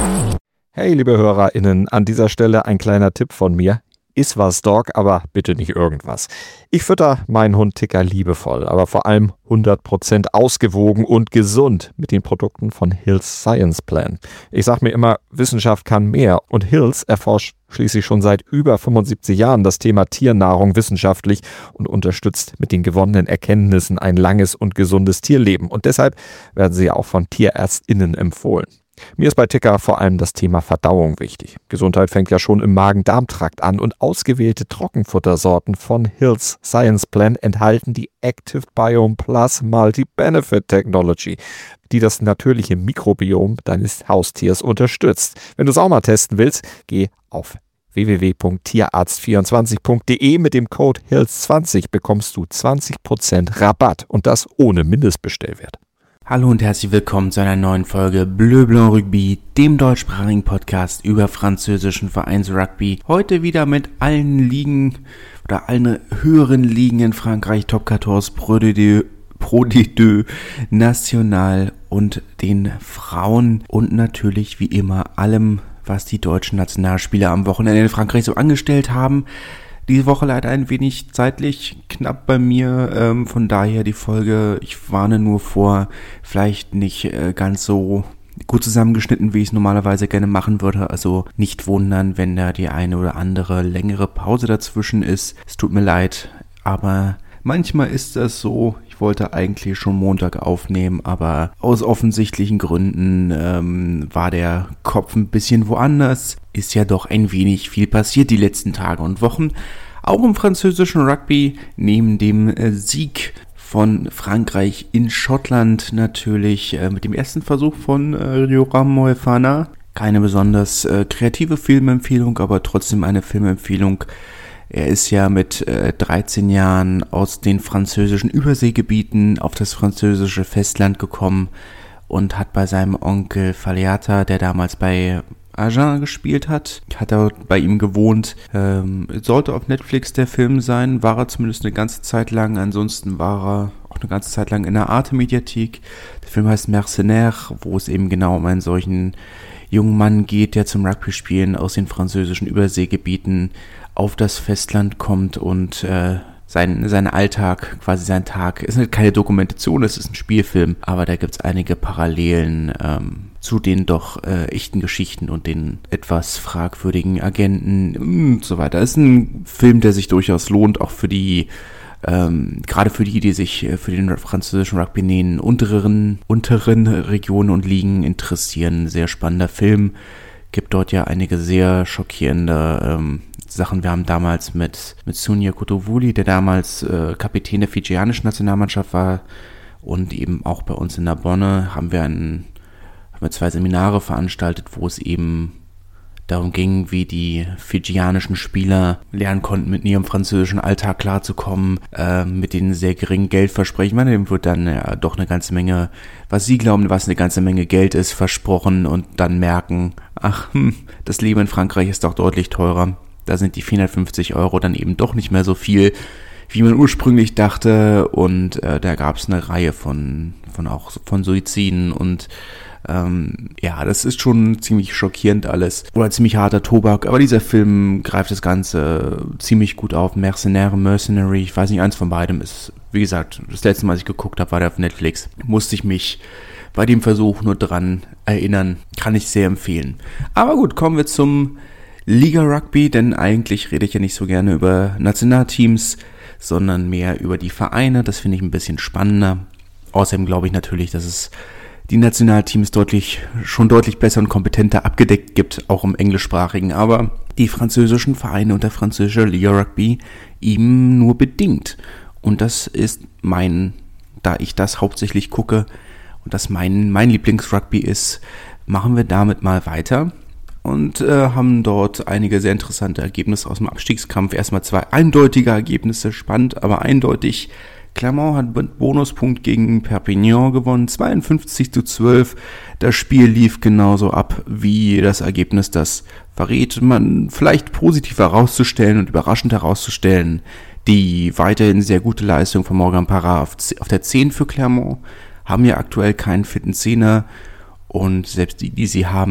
Hey, liebe HörerInnen, an dieser Stelle ein kleiner Tipp von mir. Iss was, Dog, aber bitte nicht irgendwas. Ich fütter meinen Hund Ticker liebevoll, aber vor allem 100% ausgewogen und gesund mit den Produkten von Hill's Science Plan. Ich sag mir immer, Wissenschaft kann mehr und Hill's erforscht schließlich schon seit über 75 Jahren das Thema Tiernahrung wissenschaftlich und unterstützt mit den gewonnenen Erkenntnissen ein langes und gesundes Tierleben. Und deshalb werden sie auch von TierärztInnen empfohlen. Mir ist bei Ticker vor allem das Thema Verdauung wichtig. Gesundheit fängt ja schon im Magen-Darm-Trakt an und ausgewählte Trockenfuttersorten von Hill's Science Plan enthalten die Active Biome Plus Multi-Benefit Technology, die das natürliche Mikrobiom deines Haustiers unterstützt. Wenn du es auch mal testen willst, geh auf www.tierarzt24.de. Mit dem Code HILLS20 bekommst du 20% Rabatt und das ohne Mindestbestellwert. Hallo und herzlich willkommen zu einer neuen Folge Bleu Blanc Rugby, dem deutschsprachigen Podcast über französischen Vereinsrugby. Heute wieder mit allen Ligen oder allen höheren Ligen in Frankreich, Top 14, Pro D2, National und den Frauen und natürlich wie immer allem, was die deutschen Nationalspieler am Wochenende in Frankreich so angestellt haben. Diese Woche leider ein wenig zeitlich knapp bei mir, von daher die Folge, ich warne nur vor, vielleicht nicht ganz so gut zusammengeschnitten, wie ich es normalerweise gerne machen würde, also nicht wundern, wenn da die eine oder andere längere Pause dazwischen ist. Es tut mir leid, aber manchmal ist das so. Ich wollte eigentlich schon Montag aufnehmen, aber aus offensichtlichen Gründen war der Kopf ein bisschen woanders. Ist ja doch ein wenig viel passiert die letzten Tage und Wochen. Auch im französischen Rugby, neben dem Sieg von Frankreich in Schottland natürlich mit dem ersten Versuch von Yoram Moefana. Keine besonders kreative Filmempfehlung, aber trotzdem eine Filmempfehlung. Er ist ja mit 13 Jahren aus den französischen Überseegebieten auf das französische Festland gekommen und hat bei seinem Onkel Faleata, der damals bei Agen gespielt hat er bei ihm gewohnt. Sollte auf Netflix der Film sein, war er zumindest eine ganze Zeit lang. Ansonsten war er auch eine ganze Zeit lang in der Arte-Mediathek. Der Film heißt Mercenaire, wo es eben genau um einen solchen jungen Mann geht, der zum Rugby-Spielen aus den französischen Überseegebieten auf das Festland kommt und sein Alltag, quasi sein Tag, ist halt keine Dokumentation, es ist ein Spielfilm, aber da gibt's einige Parallelen zu den doch echten Geschichten und den etwas fragwürdigen Agenten und so weiter. Es ist ein Film, der sich durchaus lohnt, auch für die gerade für die sich für den französischen Rugby in den unteren Regionen und Ligen interessieren. Sehr spannender Film. Gibt dort ja einige sehr schockierende Sachen. Wir haben damals mit Sonia Kotovuli, der damals Kapitän der fidschianischen Nationalmannschaft war und eben auch bei uns in Narbonne, haben wir 2 Seminare veranstaltet, wo es eben darum ging, wie die fidschianischen Spieler lernen konnten, mit ihrem französischen Alltag klarzukommen, mit den sehr geringen Geldversprechen. Dem wird dann doch eine ganze Menge, was sie glauben, was eine ganze Menge Geld ist, versprochen und dann merken, das Leben in Frankreich ist doch deutlich teurer. Da sind die 450 € dann eben doch nicht mehr so viel, wie man ursprünglich dachte. Und da gab es eine Reihe von Suiziden und das ist schon ziemlich schockierend alles. Oder ziemlich harter Tobak. Aber dieser Film greift das Ganze ziemlich gut auf. Mercenary, ich weiß nicht, eins von beidem ist, wie gesagt, das letzte Mal, als ich geguckt habe, war der auf Netflix. Musste ich mich bei dem Versuch nur dran erinnern. Kann ich sehr empfehlen. Aber gut, kommen wir zum Liga Rugby, denn eigentlich rede ich ja nicht so gerne über Nationalteams, sondern mehr über die Vereine. Das finde ich ein bisschen spannender. Außerdem glaube ich natürlich, dass es die Nationalteams schon deutlich besser und kompetenter abgedeckt gibt, auch im englischsprachigen, aber die französischen Vereine und der französische Liga Rugby eben nur bedingt. Und das ist da ich das hauptsächlich gucke und das mein Lieblingsrugby ist, machen wir damit mal weiter und haben dort einige sehr interessante Ergebnisse aus dem Abstiegskampf. Erstmal 2 eindeutige Ergebnisse, spannend, aber eindeutig. Clermont hat mit Bonuspunkt gegen Perpignan gewonnen, 52-12. Das Spiel lief genauso ab, wie das Ergebnis das verrät. Man vielleicht positiv herauszustellen und überraschend herauszustellen. Die weiterhin sehr gute Leistung von Morgan Parra auf der 10 für Clermont. Haben ja aktuell keinen fitten Zehner. Und selbst die sie haben,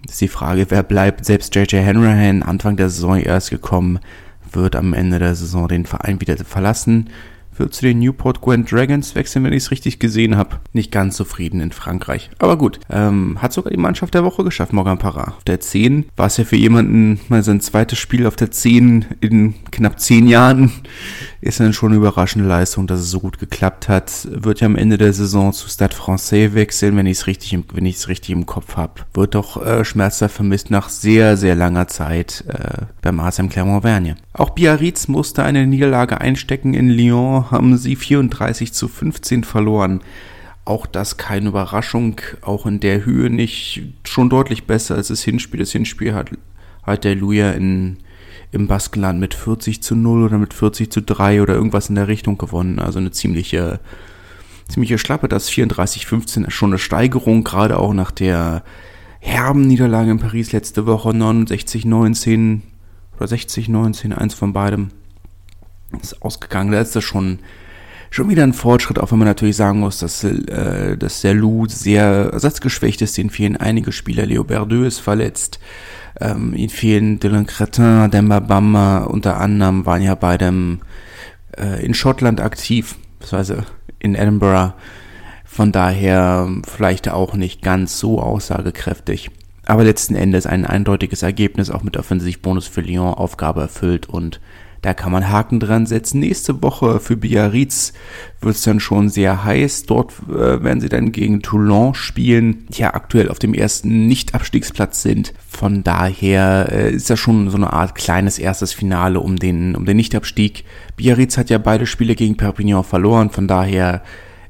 ist die Frage, wer bleibt. Selbst J.J. Hanrahan, Anfang der Saison erst gekommen, wird am Ende der Saison den Verein wieder verlassen. Wird zu den Newport Gwent Dragons wechseln, wenn ich es richtig gesehen habe. Nicht ganz zufrieden in Frankreich. Aber gut, hat sogar die Mannschaft der Woche geschafft, Morgan Parra. Auf der 10 war es ja für jemanden mal sein zweites Spiel auf der 10 in knapp 10 Jahren. Ist dann schon eine überraschende Leistung, dass es so gut geklappt hat. Wird ja am Ende der Saison zu Stade Français wechseln, wenn ich es richtig im Kopf habe. Wird doch schmerzhaft vermisst nach sehr, sehr langer Zeit beim ASM Clermont-Auvergne. Auch Biarritz musste eine Niederlage einstecken in Lyon, haben sie 34-15 verloren. Auch das keine Überraschung, auch in der Höhe nicht, schon deutlich besser als das Hinspiel. Das Hinspiel hat der Luja im Baskenland mit 40-0 oder mit 40-3 oder irgendwas in der Richtung gewonnen. Also eine ziemliche Schlappe. Das 34-15 ist schon eine Steigerung, gerade auch nach der herben Niederlage in Paris letzte Woche, 69-19 oder 60-19, eins von beidem ist ausgegangen. Da ist das schon wieder ein Fortschritt, auch wenn man natürlich sagen muss, dass der Lou sehr ersatzgeschwächt ist. Ihnen fehlen einige Spieler. Leo Berdeux ist verletzt. Ihnen fehlen Dylan Cretin, Demba Bamba unter anderem, waren ja beide in Schottland aktiv, beziehungsweise in Edinburgh. Von daher vielleicht auch nicht ganz so aussagekräftig. Aber letzten Endes ein eindeutiges Ergebnis, auch mit Offensivbonus für Lyon, Aufgabe erfüllt und da kann man Haken dran setzen. Nächste Woche für Biarritz wird es dann schon sehr heiß. Dort werden sie dann gegen Toulon spielen, die ja aktuell auf dem ersten Nicht-Abstiegsplatz sind. Von daher ist das schon so eine Art kleines erstes Finale um den Nicht-Abstieg. Biarritz hat ja beide Spiele gegen Perpignan verloren. Von daher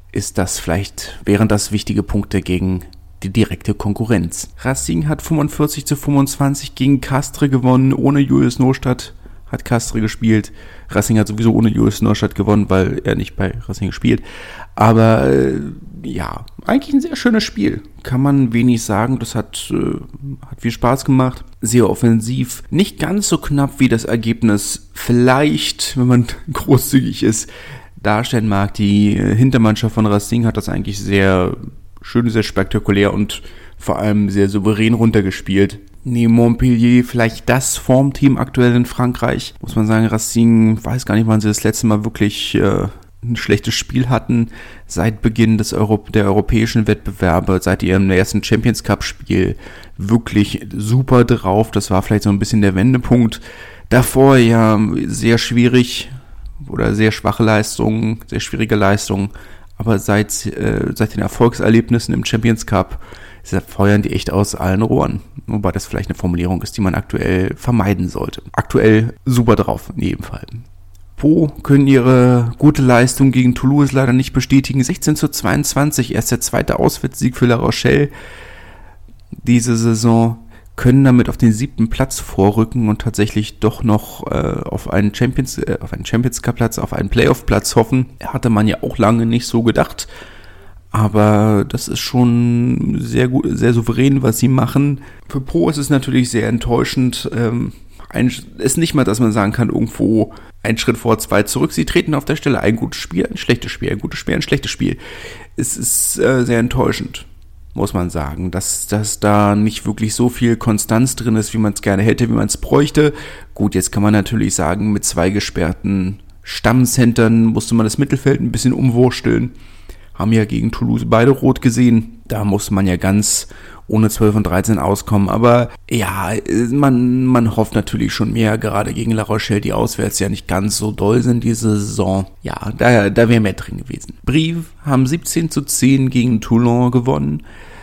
wären das wichtige Punkte gegen die direkte Konkurrenz. Racing hat 45-25 gegen Castres gewonnen, ohne Julius Nostadt. Hat Castres gespielt. Racing hat sowieso ohne Julius Nostadt gewonnen, weil er nicht bei Racing spielt. Aber eigentlich ein sehr schönes Spiel. Kann man wenig sagen. Das hat viel Spaß gemacht. Sehr offensiv. Nicht ganz so knapp wie das Ergebnis vielleicht, wenn man großzügig ist, darstellen mag. Die Hintermannschaft von Racing hat das eigentlich sehr schön, sehr spektakulär und vor allem sehr souverän runtergespielt. Neben Montpellier vielleicht das Formteam aktuell in Frankreich. Muss man sagen, Racing, weiß gar nicht, wann sie das letzte Mal wirklich ein schlechtes Spiel hatten. Seit Beginn der europäischen Wettbewerbe, seit ihrem ersten Champions Cup Spiel wirklich super drauf. Das war vielleicht so ein bisschen der Wendepunkt. Davor ja sehr schwierig oder sehr schwache Leistungen, sehr schwierige Leistungen. Aber seit den Erfolgserlebnissen im Champions Cup feuern die echt aus allen Rohren. Wobei das vielleicht eine Formulierung ist, die man aktuell vermeiden sollte. Aktuell super drauf, in jedem Fall. Pau können ihre gute Leistung gegen Toulouse leider nicht bestätigen. 16-22, erst der zweite Auswärtssieg für La Rochelle diese Saison. Können damit auf den 7. Platz vorrücken und tatsächlich doch noch auf einen Champions Cup Platz, auf einen Playoff Platz hoffen. Hatte man ja auch lange nicht so gedacht. Aber das ist schon sehr gut, sehr souverän, was sie machen. Für Pau ist es natürlich sehr enttäuschend. Ist nicht mal, dass man sagen kann, irgendwo ein Schritt vor, 2 zurück. Sie treten auf der Stelle ein gutes Spiel, ein schlechtes Spiel, ein gutes Spiel, ein schlechtes Spiel. Es ist sehr enttäuschend, muss man sagen, dass da nicht wirklich so viel Konstanz drin ist, wie man es gerne hätte, wie man es bräuchte. Gut, jetzt kann man natürlich sagen, mit 2 gesperrten Stammcentern musste man das Mittelfeld ein bisschen umwursteln. Haben ja gegen Toulouse beide rot gesehen. Da musste man ja ganz ohne 12 und 13 auskommen. Aber ja, man hofft natürlich schon mehr, gerade gegen La Rochelle, die auswärts ja nicht ganz so doll sind diese Saison. Ja, da wäre mehr drin gewesen. Brive haben 17-10 gegen Toulon gewonnen.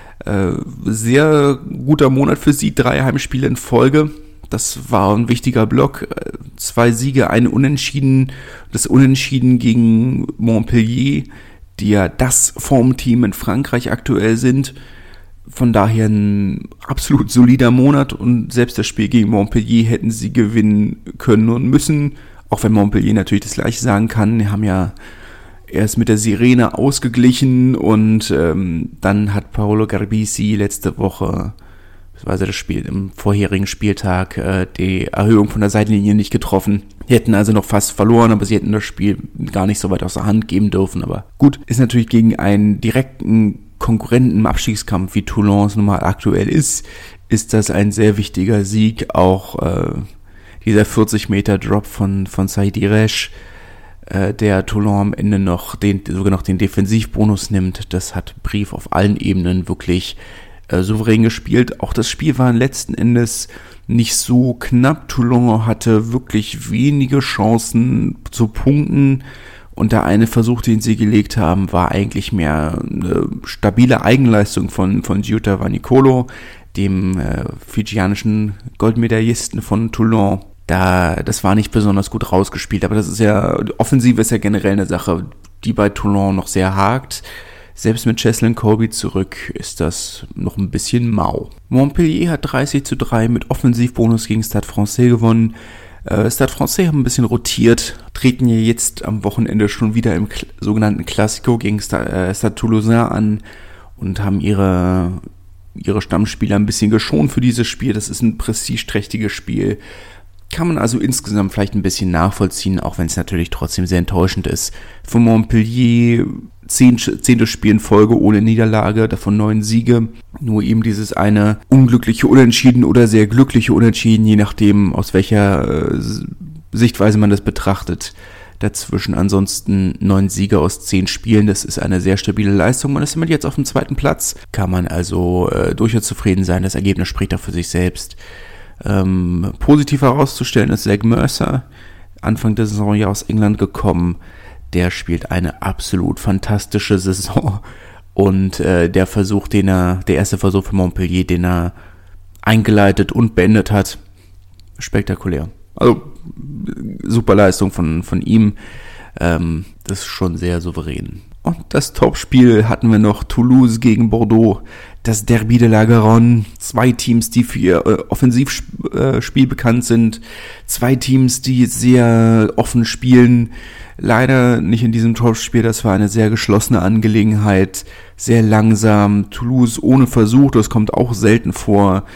Sehr guter Monat für sie, 3 Heimspiele in Folge. Das war ein wichtiger Block. 2 Siege, ein Unentschieden. Das Unentschieden gegen Montpellier, die ja das Formteam in Frankreich aktuell sind. Von daher ein absolut solider Monat und selbst das Spiel gegen Montpellier hätten sie gewinnen können und müssen. Auch wenn Montpellier natürlich das Gleiche sagen kann. Die haben ja erst mit der Sirene ausgeglichen und dann hat Paolo Garbisi letzte Woche, beziehungsweise das Spiel im vorherigen Spieltag, die Erhöhung von der Seitenlinie nicht getroffen. Die hätten also noch fast verloren, aber sie hätten das Spiel gar nicht so weit aus der Hand geben dürfen. Aber gut, ist natürlich gegen einen direkten Konkurrenten im Abstiegskampf, wie Toulon es nun mal aktuell ist ist das ein sehr wichtiger Sieg. Auch dieser 40-Meter-Drop von Saidi Resch, der Toulon am Ende sogar noch den Defensivbonus nimmt. Das hat Brief auf allen Ebenen wirklich souverän gespielt. Auch das Spiel war letzten Endes nicht so knapp. Toulon hatte wirklich wenige Chancen zu punkten. Und der eine Versuch, den sie gelegt haben, war eigentlich mehr eine stabile Eigenleistung von Giuta Vanicolo, dem fidschianischen Goldmedaillisten von Toulon. Das war nicht besonders gut rausgespielt, aber Offensive ist ja generell eine Sache, die bei Toulon noch sehr hakt. Selbst mit Cheslin Colby zurück ist das noch ein bisschen mau. Montpellier hat 30:3 mit Offensivbonus gegen Stade Francais gewonnen. Stade Francais haben ein bisschen rotiert, treten ja jetzt am Wochenende schon wieder im sogenannten Classico gegen Stade Toulousain an und haben ihre Stammspieler ein bisschen geschont für dieses Spiel. Das ist ein prestigeträchtiges Spiel. Kann man also insgesamt vielleicht ein bisschen nachvollziehen, auch wenn es natürlich trotzdem sehr enttäuschend ist. Für Montpellier 10. Spiel in Folge ohne Niederlage, davon 9 Siege. Nur eben dieses eine unglückliche Unentschieden oder sehr glückliche Unentschieden, je nachdem aus welcher Sichtweise man das betrachtet. Dazwischen ansonsten 9 Siege aus 10 Spielen, das ist eine sehr stabile Leistung. Man ist immer jetzt auf dem 2. Platz, kann man also durchaus zufrieden sein. Das Ergebnis spricht auch für sich selbst. Positiv herauszustellen ist Zach Mercer, Anfang der Saison ja aus England gekommen. Der spielt eine absolut fantastische Saison und der erste Versuch für Montpellier, den er eingeleitet und beendet hat, spektakulär. Also super Leistung von ihm, das ist schon sehr souverän. Und das Topspiel hatten wir noch, Toulouse gegen Bordeaux, das Derby de la Garonne. 2 Teams, die für ihr Offensivspiel bekannt sind. 2 Teams, die sehr offen spielen. Leider nicht in diesem Topspiel, das war eine sehr geschlossene Angelegenheit. Sehr langsam. Toulouse ohne Versuch, das kommt auch selten vor.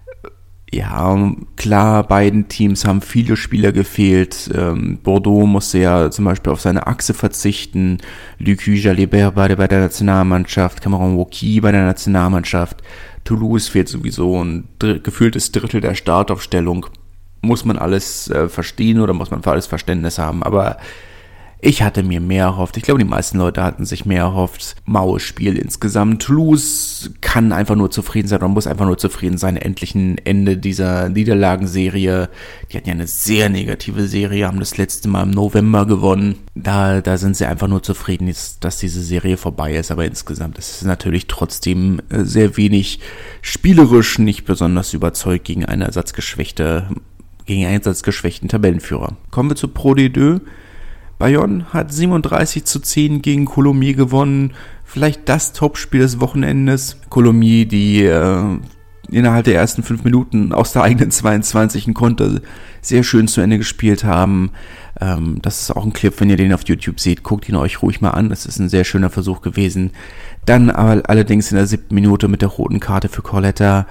Ja, klar, beiden Teams haben viele Spieler gefehlt. Bordeaux musste ja zum Beispiel auf seine Achse verzichten. Lucu Jalibert bei der Nationalmannschaft, Cameron Woki bei der Nationalmannschaft. Toulouse fehlt sowieso ein gefühltes Drittel der Startaufstellung. Muss man alles verstehen oder muss man für alles Verständnis haben, aber ich hatte mir mehr erhofft. Ich glaube, die meisten Leute hatten sich mehr erhofft. Maues Spiel insgesamt. Toulouse kann einfach nur zufrieden sein oder muss einfach nur zufrieden sein. Endlich ein Ende dieser Niederlagenserie. Die hatten ja eine sehr negative Serie, haben das letzte Mal im November gewonnen. Da sind sie einfach nur zufrieden, dass diese Serie vorbei ist. Aber insgesamt ist es natürlich trotzdem sehr wenig spielerisch, nicht besonders überzeugt gegen einen ersatzgeschwächten Tabellenführer. Kommen wir zu Pro D2. Bayonne hat 37:10 gegen Colomiers gewonnen. Vielleicht das Topspiel des Wochenendes. Colomiers, die innerhalb der ersten 5 Minuten aus der eigenen 22. Konter sehr schön zu Ende gespielt haben. Das ist auch ein Clip, wenn ihr den auf YouTube seht. Guckt ihn euch ruhig mal an. Das ist ein sehr schöner Versuch gewesen. Dann aber allerdings in der 7. Minute mit der roten Karte für Coletta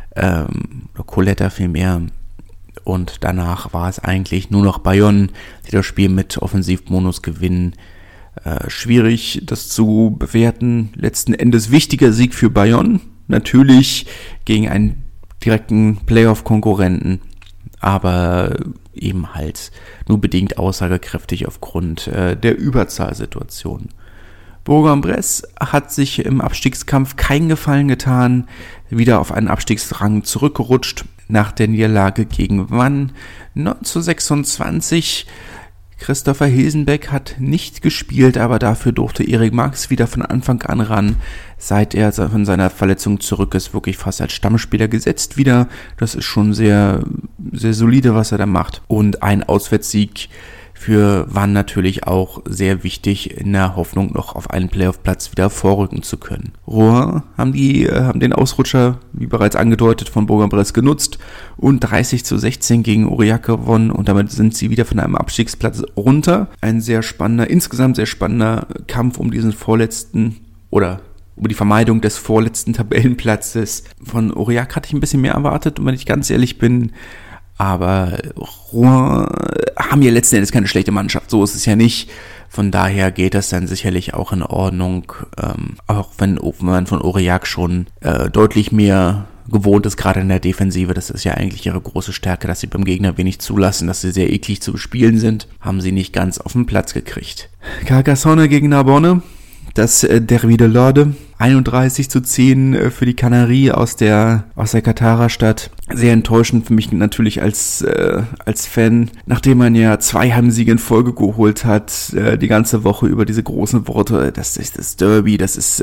vielmehr. Und danach war es eigentlich nur noch Bayonne, die das Spiel mit Offensivbonus gewinnen. Schwierig, das zu bewerten. Letzten Endes wichtiger Sieg für Bayonne. Natürlich gegen einen direkten Playoff-Konkurrenten. Aber eben halt nur bedingt aussagekräftig aufgrund der Überzahlsituation. Bourg-en-Bresse hat sich im Abstiegskampf keinen Gefallen getan. Wieder auf einen Abstiegsrang zurückgerutscht. Nach der Niederlage gegen Vannes 9:26. Christopher Hilsenbeck hat nicht gespielt, aber dafür durfte Erik Marx wieder von Anfang an ran. Seit er von seiner Verletzung zurück ist, wirklich fast als Stammspieler gesetzt wieder. Das ist schon sehr, sehr solide, was er da macht. Und ein Auswärtssieg für Vannes natürlich auch sehr wichtig, in der Hoffnung, noch auf einen Playoff-Platz wieder vorrücken zu können. Rouen haben den Ausrutscher, wie bereits angedeutet, von Bourg-en-Bresse genutzt und 30:16 gegen Aurillac gewonnen und damit sind sie wieder von einem Abstiegsplatz runter. Ein insgesamt sehr spannender Kampf um diesen vorletzten oder um die Vermeidung des vorletzten Tabellenplatzes. Von Aurillac hatte ich ein bisschen mehr erwartet, und wenn ich ganz ehrlich bin, aber Rouen haben ja letzten Endes keine schlechte Mannschaft, so ist es ja nicht. Von daher geht das dann sicherlich auch in Ordnung, auch wenn man von Aurillac schon deutlich mehr gewohnt ist, gerade in der Defensive. Das ist ja eigentlich ihre große Stärke, dass sie beim Gegner wenig zulassen, dass sie sehr eklig zu bespielen sind. Haben sie nicht ganz auf den Platz gekriegt. Carcassonne gegen Narbonne. Das Derby de l'Orde, 31-10 für die Canaries aus der Katara-Stadt. Sehr enttäuschend für mich natürlich als Fan, nachdem man ja 2 Heimsiege in Folge geholt hat, die ganze Woche über diese großen Worte, das ist das Derby, das ist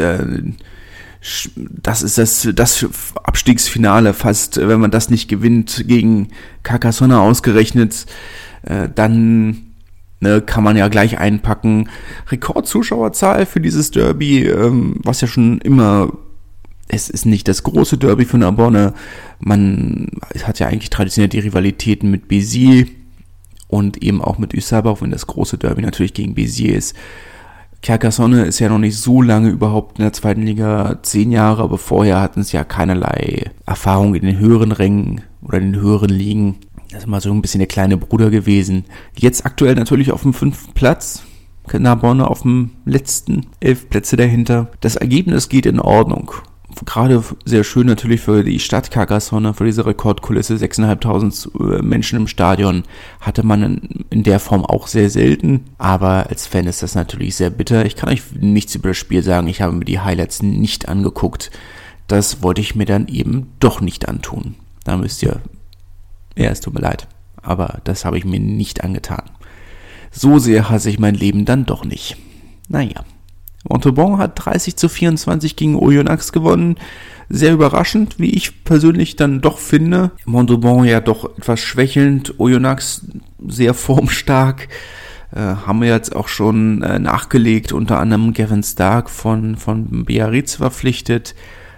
das Abstiegsfinale fast, wenn man das nicht gewinnt gegen Carcassonne ausgerechnet, dann kann man ja gleich einpacken. Rekordzuschauerzahl für dieses Derby, was ja schon immer, es ist nicht das große Derby für Narbonne. Man hat ja eigentlich traditionell die Rivalitäten mit Béziers und eben auch mit Ussaba, auch wenn das große Derby natürlich gegen Béziers ist. Carcassonne ist ja noch nicht so lange überhaupt in der zweiten Liga, 10 Jahre, aber vorher hatten es ja keinerlei Erfahrung in den höheren Rängen oder in den höheren Ligen. Das ist mal so ein bisschen der kleine Bruder gewesen. Jetzt aktuell natürlich auf dem 5. Platz. Narbonne auf dem letzten 11 Plätze dahinter. Das Ergebnis geht in Ordnung. Gerade sehr schön natürlich für die Stadt Carcassonne, für diese Rekordkulisse. 6.500 Menschen im Stadion hatte man in der Form auch sehr selten. Aber als Fan ist das natürlich sehr bitter. Ich kann euch nichts über das Spiel sagen. Ich habe mir die Highlights nicht angeguckt. Das wollte ich mir dann eben doch nicht antun. Da müsst ihr... Ja, es tut mir leid, aber das habe ich mir nicht angetan. So sehr hasse ich mein Leben dann doch nicht. Naja, Montauban hat 30-24 gegen Oyonnax gewonnen. Sehr überraschend, wie ich persönlich dann doch finde. Montauban ja doch etwas schwächelnd, Oyonnax sehr formstark. Haben wir jetzt auch schon nachgelegt, unter anderem Gavin Stark von Biarritz verpflichtet.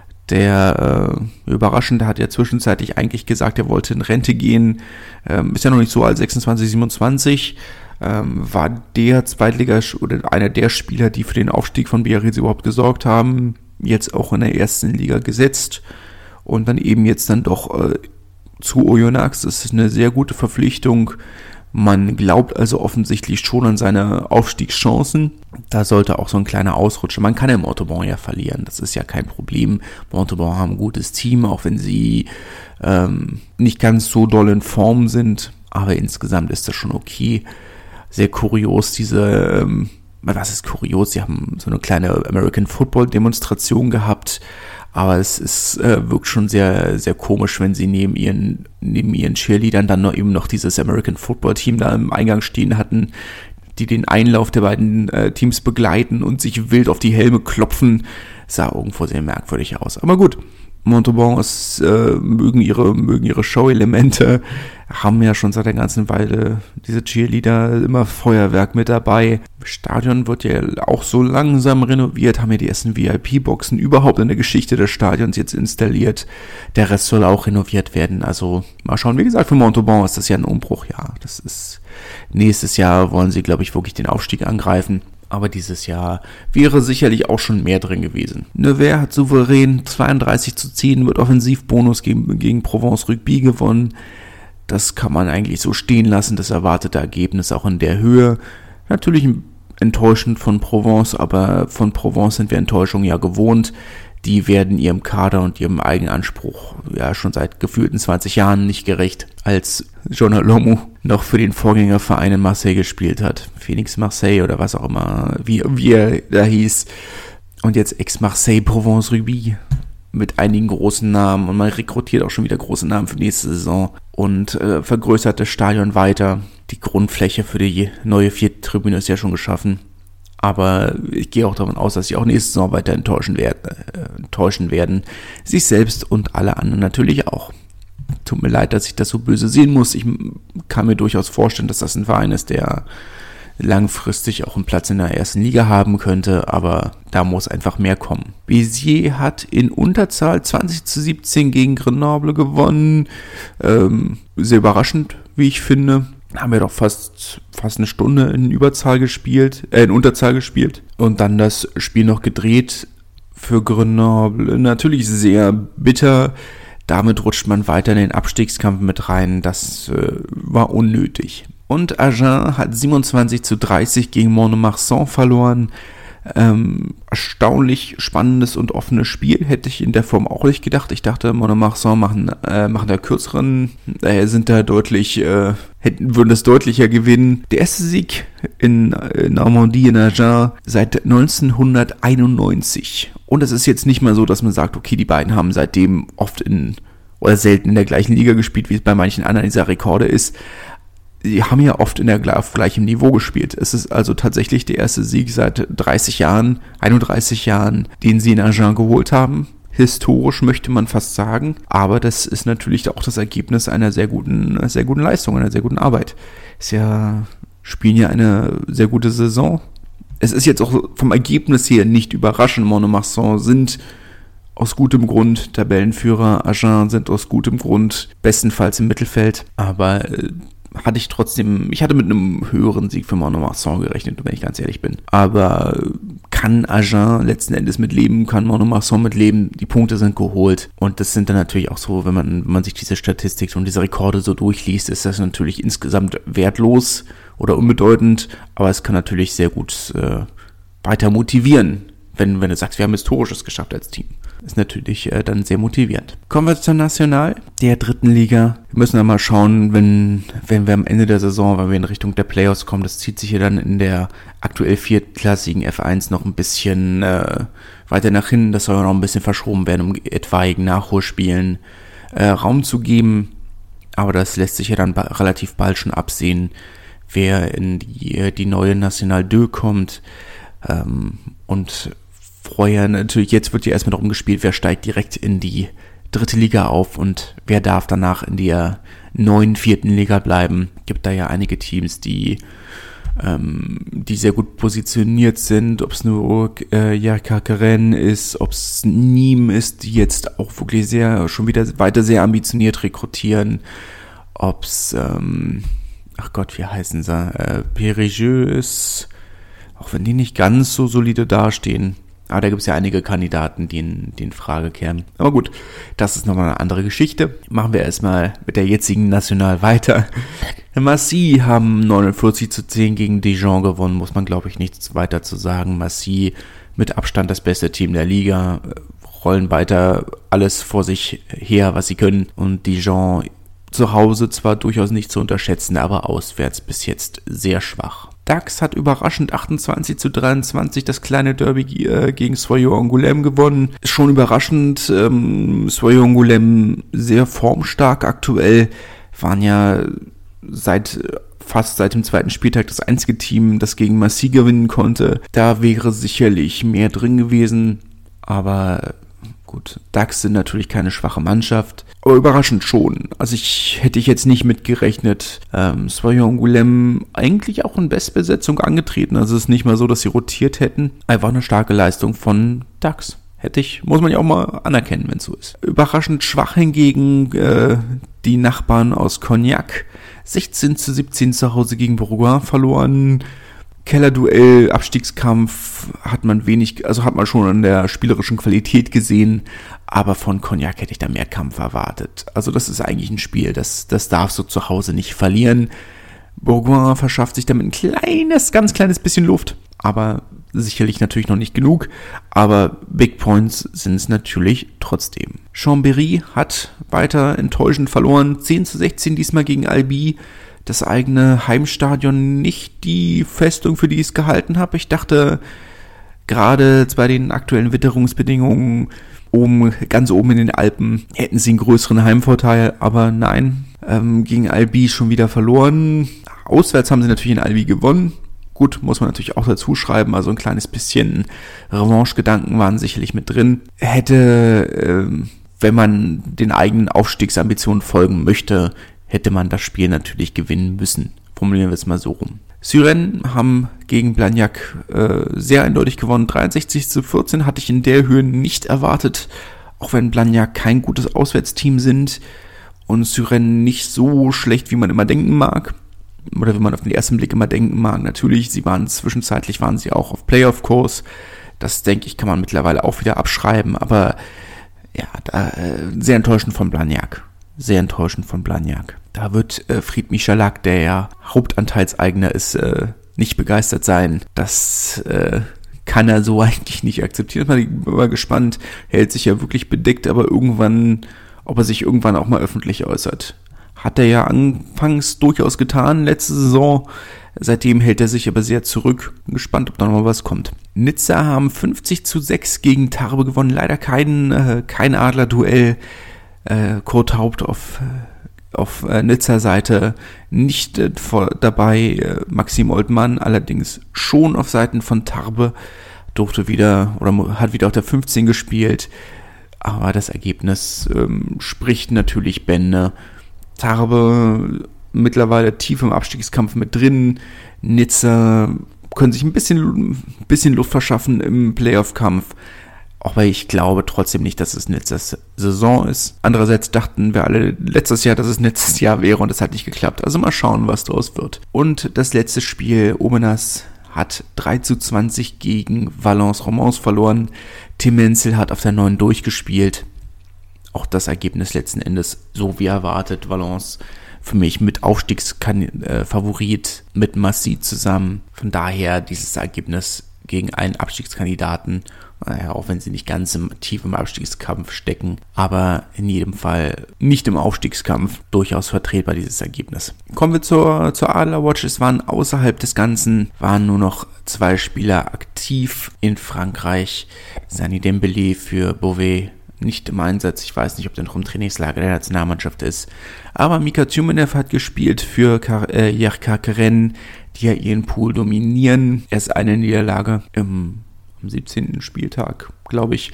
Der Überraschende hat ja zwischenzeitlich eigentlich gesagt, er wollte in Rente gehen, ist ja noch nicht so alt, 26, 27, war der oder einer der Spieler, die für den Aufstieg von Biarritz überhaupt gesorgt haben, jetzt auch in der ersten Liga gesetzt und dann eben jetzt dann doch zu Oyonnax. Das ist eine sehr gute Verpflichtung. Man glaubt also offensichtlich schon an seine Aufstiegschancen. Da sollte auch so ein kleiner Ausrutscher. Man kann ja Montauban ja verlieren, das ist ja kein Problem. Montauban haben ein gutes Team, auch wenn sie nicht ganz so doll in Form sind. Aber insgesamt ist das schon okay. Sehr kurios, was ist kurios? Sie haben so eine kleine American Football Demonstration gehabt. Aber es wirkt schon sehr, sehr komisch, wenn sie neben ihren Cheerleadern dann noch dieses American Football Team da im Eingang stehen hatten, die den Einlauf der beiden Teams begleiten und sich wild auf die Helme klopfen. Sah irgendwo sehr merkwürdig aus. Aber gut, Montauban mögen ihre Show-Elemente, haben ja schon seit der ganzen Weile diese Cheerleader immer Feuerwerk mit dabei. Stadion wird ja auch so langsam renoviert, haben ja die ersten VIP-Boxen überhaupt in der Geschichte des Stadions jetzt installiert. Der Rest soll auch renoviert werden. Also mal schauen, wie gesagt, für Montauban ist das ja ein Umbruchjahr. Nächstes Jahr wollen sie, glaube ich, wirklich den Aufstieg angreifen. Aber dieses Jahr wäre sicherlich auch schon mehr drin gewesen. Nevers hat souverän 32-10 mit Offensivbonus gegen Provence Rugby gewonnen. Das kann man eigentlich so stehen lassen, das erwartete Ergebnis auch in der Höhe. Natürlich enttäuschend von Provence, aber von Provence sind wir Enttäuschung ja gewohnt. Die werden ihrem Kader und ihrem Eigenanspruch ja schon seit gefühlten 20 Jahren nicht gerecht, als Jonah Lomu noch für den Vorgängerverein in Marseille gespielt hat. Phoenix Marseille oder was auch immer, wie er da hieß. Und jetzt Ex-Marseille Provence Rugby mit einigen großen Namen. Und man rekrutiert auch schon wieder große Namen für nächste Saison und vergrößert das Stadion weiter. Die Grundfläche für die neue Viertribüne ist ja schon geschaffen. Aber ich gehe auch davon aus, dass sie auch nächste Saison weiter enttäuschen werden. Sich selbst und alle anderen natürlich auch. Tut mir leid, dass ich das so böse sehen muss. Ich kann mir durchaus vorstellen, dass das ein Verein ist, der langfristig auch einen Platz in der ersten Liga haben könnte, aber da muss einfach mehr kommen. Béziers hat in Unterzahl 20-17 gegen Grenoble gewonnen. Sehr überraschend, wie ich finde. Haben wir doch fast eine Stunde in Unterzahl gespielt und dann das Spiel noch gedreht für Grenoble. Natürlich sehr bitter. Damit rutscht man weiter in den Abstiegskampf mit rein. Das war unnötig. Und Agen hat 27-30 gegen Mont-de-Marsan verloren. Erstaunlich spannendes und offenes Spiel, hätte ich in der Form auch nicht gedacht. Ich dachte, Monomarsan machen da kürzeren, sind da deutlich, würden das deutlicher gewinnen. Der erste Sieg in Normandie, in Agen, seit 1991. Und es ist jetzt nicht mal so, dass man sagt, okay, die beiden haben seitdem oft oder selten in der gleichen Liga gespielt, wie es bei manchen anderen dieser Rekorde ist. Sie haben ja oft auf gleichem Niveau gespielt. Es ist also tatsächlich der erste Sieg seit 31 Jahren, den sie in Agen geholt haben. Historisch möchte man fast sagen. Aber das ist natürlich auch das Ergebnis einer sehr guten Leistung, einer sehr guten Arbeit. Spielen ja eine sehr gute Saison. Es ist jetzt auch vom Ergebnis her nicht überraschend. Monomarsan sind aus gutem Grund Tabellenführer. Agen sind aus gutem Grund bestenfalls im Mittelfeld. Aber ich hatte mit einem höheren Sieg für Monomarsan gerechnet, wenn ich ganz ehrlich bin. Aber kann Agen letzten Endes mit leben, kann Monomarsan mit leben, die Punkte sind geholt. Und das sind dann natürlich auch so, wenn man sich diese Statistik und diese Rekorde so durchliest, ist das natürlich insgesamt wertlos oder unbedeutend, aber es kann natürlich sehr gut weiter motivieren, wenn du sagst, wir haben Historisches geschafft als Team. Ist natürlich dann sehr motivierend. Kommen wir zur National, der dritten Liga. Wir müssen dann mal schauen, wenn wir am Ende der Saison, wenn wir in Richtung der Playoffs kommen, das zieht sich hier dann in der aktuell viertklassigen F1 noch ein bisschen weiter nach hinten. Das soll ja noch ein bisschen verschoben werden, um etwaigen Nachholspielen Raum zu geben. Aber das lässt sich ja dann relativ bald schon absehen, wer in die neue National 2 kommt. Und vorher natürlich, jetzt wird ja erstmal darum gespielt, wer steigt direkt in die dritte Liga auf und wer darf danach in der neuen vierten Liga bleiben. Gibt da ja einige Teams, die sehr gut positioniert sind, ob es nur Keren ist, ob es Nîmes ist, die jetzt auch wirklich schon wieder weiter sehr ambitioniert rekrutieren, ob es, wie heißen sie, Périgueux ist, auch wenn die nicht ganz so solide dastehen. Aber da gibt es ja einige Kandidaten, die in Frage kämen. Aber gut, das ist nochmal eine andere Geschichte. Machen wir erstmal mit der jetzigen National weiter. Marseille haben 49-10 gegen Dijon gewonnen, muss man glaube ich nichts weiter zu sagen. Marseille mit Abstand das beste Team der Liga, rollen weiter alles vor sich her, was sie können. Und Dijon zu Hause zwar durchaus nicht zu unterschätzen, aber auswärts bis jetzt sehr schwach. Dax hat überraschend 28-23 das kleine Derby gegen Soyaux Angoulême gewonnen. Schon überraschend, Soyaux Angoulême sehr formstark aktuell, waren ja fast seit dem zweiten Spieltag das einzige Team, das gegen Marseille gewinnen konnte. Da wäre sicherlich mehr drin gewesen, aber gut, Dax sind natürlich keine schwache Mannschaft, aber überraschend schon. Also hätte ich jetzt nicht mitgerechnet. Soyaux Angoulême eigentlich auch in Bestbesetzung angetreten. Also es ist nicht mal so, dass sie rotiert hätten. Einfach eine starke Leistung von Dax. Muss man ja auch mal anerkennen, wenn es so ist. Überraschend schwach hingegen die Nachbarn aus Cognac. 16-17 zu Hause gegen Bourgoin verloren. Kellerduell, Abstiegskampf hat man schon an der spielerischen Qualität gesehen, aber von Cognac hätte ich da mehr Kampf erwartet. Also das ist eigentlich ein Spiel, das darfst du zu Hause nicht verlieren. Bourgoin verschafft sich damit ein ganz kleines bisschen Luft, aber sicherlich natürlich noch nicht genug, aber Big Points sind es natürlich trotzdem. Chambéry hat weiter enttäuschend verloren, 10-16 diesmal gegen Albi. Das eigene Heimstadion nicht die Festung, für die ich es gehalten habe. Ich dachte, gerade bei den aktuellen Witterungsbedingungen ganz oben in den Alpen hätten sie einen größeren Heimvorteil, aber nein, gegen Albi schon wieder verloren. Auswärts haben sie natürlich in Albi gewonnen. Gut, muss man natürlich auch dazu schreiben, also ein kleines bisschen Revanche-Gedanken waren sicherlich mit drin. Wenn man den eigenen Aufstiegsambitionen folgen möchte, hätte man das Spiel natürlich gewinnen müssen. Formulieren wir es mal so rum. Suresnes haben gegen Blagnac sehr eindeutig gewonnen. 63-14 hatte ich in der Höhe nicht erwartet. Auch wenn Blagnac kein gutes Auswärtsteam sind und Suresnes nicht so schlecht, wie man immer denken mag. Oder wie man auf den ersten Blick immer denken mag. Natürlich, zwischenzeitlich waren sie auch auf Playoff-Kurs. Das, denke ich, kann man mittlerweile auch wieder abschreiben. Aber ja, sehr enttäuschend von Blagnac. Sehr enttäuschend von Blagnac. Da wird Fried Michalak, der ja Hauptanteilseigner ist, nicht begeistert sein. Das kann er so eigentlich nicht akzeptieren. Ich bin mal gespannt. Er hält sich ja wirklich bedeckt, aber irgendwann, ob er sich irgendwann auch mal öffentlich äußert. Hat er ja anfangs durchaus getan, letzte Saison. Seitdem hält er sich aber sehr zurück. Bin gespannt, ob da noch mal was kommt. Nizza haben 50-6 gegen Tarbes gewonnen. Leider kein Adler-Duell. Kurt Haupt auf Nizza-Seite nicht dabei. Maxim Oltmann allerdings schon auf Seiten von Tarbes. Hat wieder auf der 15 gespielt. Aber das Ergebnis spricht natürlich Bände. Tarbes mittlerweile tief im Abstiegskampf mit drin. Nizza können sich ein bisschen Luft verschaffen im Playoff-Kampf. Aber ich glaube trotzdem nicht, dass es Nizzas Saison ist. Andererseits dachten wir alle letztes Jahr, dass es Nizzas Jahr wäre und das hat nicht geklappt. Also mal schauen, was draus wird. Und das letzte Spiel, Aubenas hat 3-20 gegen Valence Romans verloren. Tim Menzel hat auf der 9 durchgespielt. Auch das Ergebnis letzten Endes so wie erwartet. Valence für mich mit Aufstiegsfavorit mit Massy zusammen. Von daher dieses Ergebnis gegen einen Abstiegskandidaten, auch wenn sie nicht ganz tief im Abstiegskampf stecken, aber in jedem Fall nicht im Aufstiegskampf, durchaus vertretbar dieses Ergebnis. Kommen wir zur Adlerwatch. Es waren außerhalb des Ganzen, waren nur noch 2 Spieler aktiv in Frankreich. Sani Dembélé für Beauvais nicht im Einsatz. Ich weiß nicht, ob der noch im Trainingslager der Nationalmannschaft ist. Aber Mika Tjumenev hat gespielt für Jerka Keren, die ja ihren Pool dominieren. Erst eine Niederlage am 17. Spieltag, glaube ich.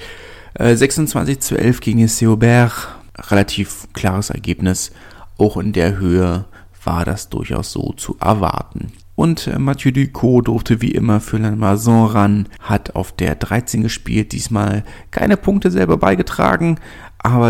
26-11 gegen les Aubert. Relativ klares Ergebnis. Auch in der Höhe war das durchaus so zu erwarten. Und Mathieu Ducot durfte wie immer für La Maison ran, hat auf der 13 gespielt, diesmal keine Punkte selber beigetragen, aber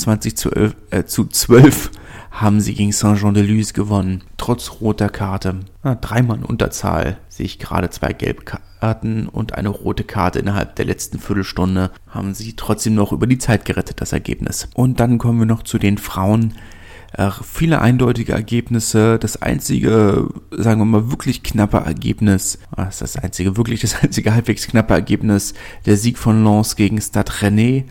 26-12 haben sie gegen Saint-Jean-de-Luz gewonnen, trotz roter Karte. 3 Mann Unterzahl, sehe ich gerade 2 Gelbkarten und eine rote Karte innerhalb der letzten Viertelstunde, haben sie trotzdem noch über die Zeit gerettet, das Ergebnis. Und dann kommen wir noch zu den Frauen. Viele eindeutige Ergebnisse. Das einzige, sagen wir mal, wirklich knappe Ergebnis, das einzige halbwegs knappe Ergebnis, der Sieg von Lens gegen Stade Rennais,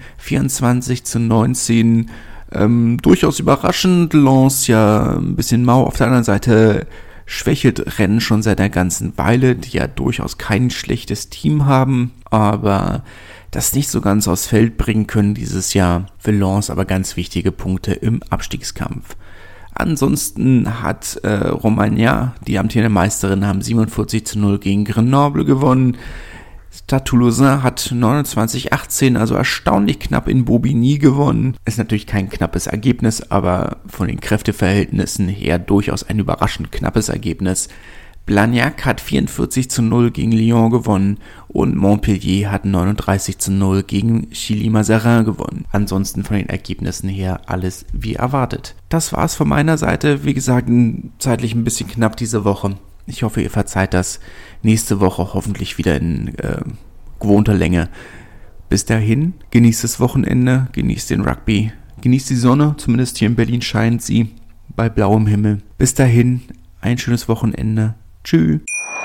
24-19. Durchaus überraschend. Lens ja ein bisschen mau. Auf der anderen Seite schwächelt Rennes schon seit einer ganzen Weile, die ja durchaus kein schlechtes Team haben, aber das nicht so ganz aufs Feld bringen können dieses Jahr. Für Lens aber ganz wichtige Punkte im Abstiegskampf. Ansonsten hat Romagna, die amtierende Meisterin, haben 47-0 gegen Grenoble gewonnen. Stade Toulousain hat 29-18, also erstaunlich knapp in Bobigny gewonnen. Ist natürlich kein knappes Ergebnis, aber von den Kräfteverhältnissen her durchaus ein überraschend knappes Ergebnis. Blagnac hat 44-0 gegen Lyon gewonnen und Montpellier hat 39-0 gegen Chilly-Mazarin gewonnen. Ansonsten von den Ergebnissen her alles wie erwartet. Das war's von meiner Seite. Wie gesagt, zeitlich ein bisschen knapp diese Woche. Ich hoffe, ihr verzeiht das. Nächste Woche hoffentlich wieder in gewohnter Länge. Bis dahin, genießt das Wochenende, genießt den Rugby, genießt die Sonne, zumindest hier in Berlin scheint sie, bei blauem Himmel. Bis dahin, ein schönes Wochenende. Tschüss.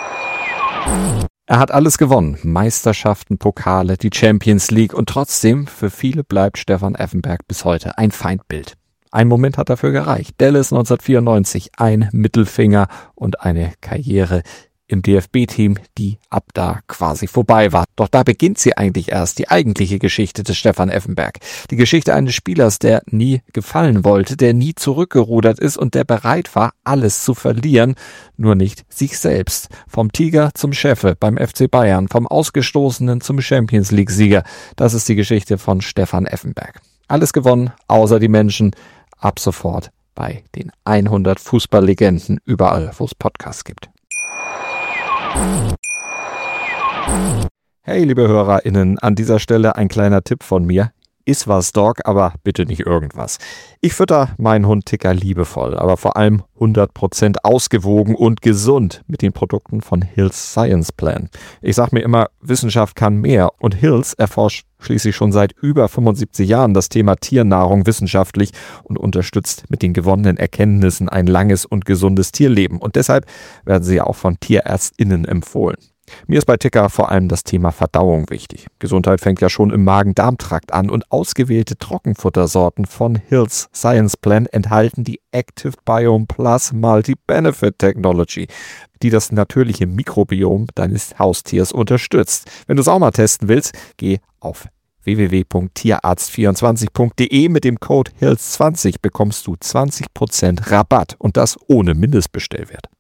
Er hat alles gewonnen. Meisterschaften, Pokale, die Champions League und trotzdem, für viele bleibt Stefan Effenberg bis heute ein Feindbild. Ein Moment hat dafür gereicht. Dallas 1994, ein Mittelfinger und eine Karriere im DFB-Team, die ab da quasi vorbei war. Doch da beginnt sie eigentlich erst, die eigentliche Geschichte des Stefan Effenberg. Die Geschichte eines Spielers, der nie gefallen wollte, der nie zurückgerudert ist und der bereit war, alles zu verlieren, nur nicht sich selbst. Vom Tiger zum Chefe beim FC Bayern, vom Ausgestoßenen zum Champions-League-Sieger. Das ist die Geschichte von Stefan Effenberg. Alles gewonnen, außer die Menschen. Ab sofort bei den 100 Fußballlegenden überall, wo es Podcasts gibt. Hey, liebe HörerInnen, an dieser Stelle ein kleiner Tipp von mir. Iswas Dog, aber bitte nicht irgendwas. Ich fütter meinen Hund Ticker liebevoll, aber vor allem 100% ausgewogen und gesund mit den Produkten von Hills Science Plan. Ich sag mir immer, Wissenschaft kann mehr und Hills erforscht schließlich schon seit über 75 Jahren das Thema Tiernahrung wissenschaftlich und unterstützt mit den gewonnenen Erkenntnissen ein langes und gesundes Tierleben. Und deshalb werden sie auch von TierärztInnen empfohlen. Mir ist bei Ticker vor allem das Thema Verdauung wichtig. Gesundheit fängt ja schon im Magen-Darm-Trakt an und ausgewählte Trockenfuttersorten von Hill's Science Plan enthalten die Active Biome Plus Multi-Benefit Technology, die das natürliche Mikrobiom deines Haustiers unterstützt. Wenn du es auch mal testen willst, geh auf www.tierarzt24.de. Mit dem Code HILLS20 bekommst du 20% Rabatt und das ohne Mindestbestellwert.